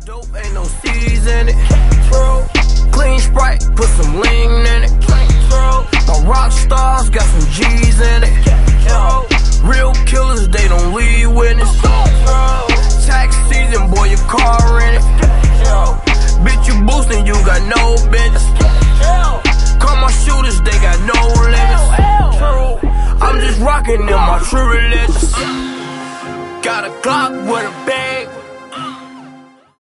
Dope ain't no season in it. Clean Sprite, put some lean in it. My rock stars got some G's in it. Real killers, they don't leave witness. Tax season, boy, your car in it. Bitch, you boosting, you got no business. Call my shooters, they got no limits. I'm just rocking in my true religious. Got a Glock with a bag.